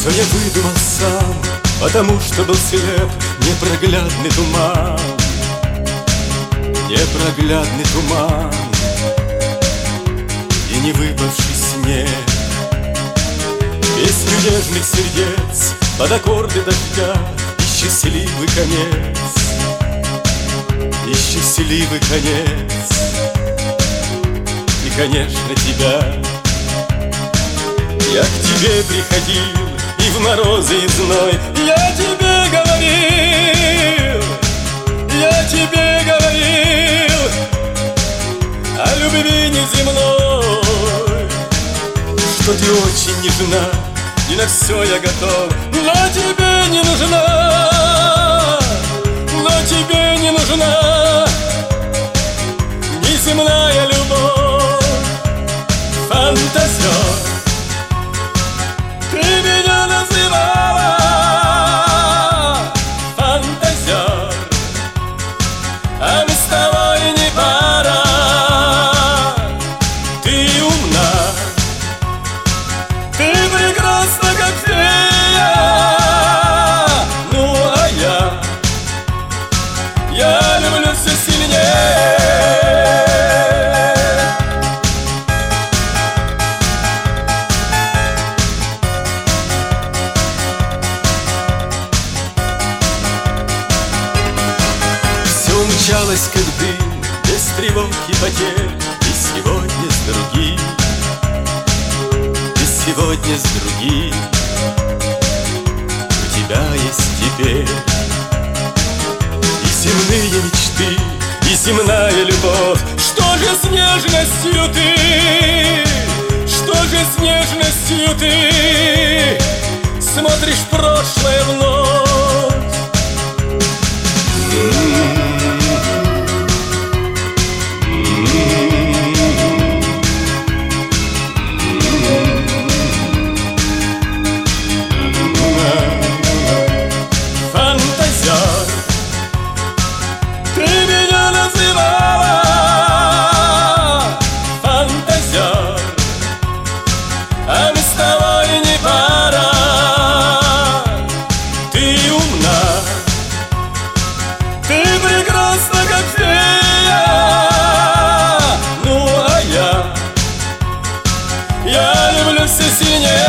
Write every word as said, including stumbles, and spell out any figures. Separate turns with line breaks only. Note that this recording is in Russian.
Все я выдумал сам, потому что был слеп. Непроглядный туман, непроглядный туман и не выпавший снег. Песню нежных сердец под аккорды дождя и счастливый конец, и счастливый конец, и, конечно, тебя. Я к тебе приходил и в морозы и зной я тебе говорил, я тебе говорил о любви неземной, что ты очень нежна и на все я готов, но тебе не нужна, но тебе не нужна неземная любовь. Фантазер, ты меня называла фантазер, а мы с тобой не пара. Ты умна, ты прекрасна, как фея, ну а я, я люблю все сильнее. Умчалась, как дым, без тревог и потерь, и сегодня с другим, и сегодня с другим у тебя есть теперь и земные мечты, и земная любовь. Что же с нежностью ты, что же с нежностью ты смотришь в прошлое вновь? Ты меня называла фантазер, а мы с тобой не пара. Ты умна, ты прекрасна, как фея, ну а я, я люблю все сильнее.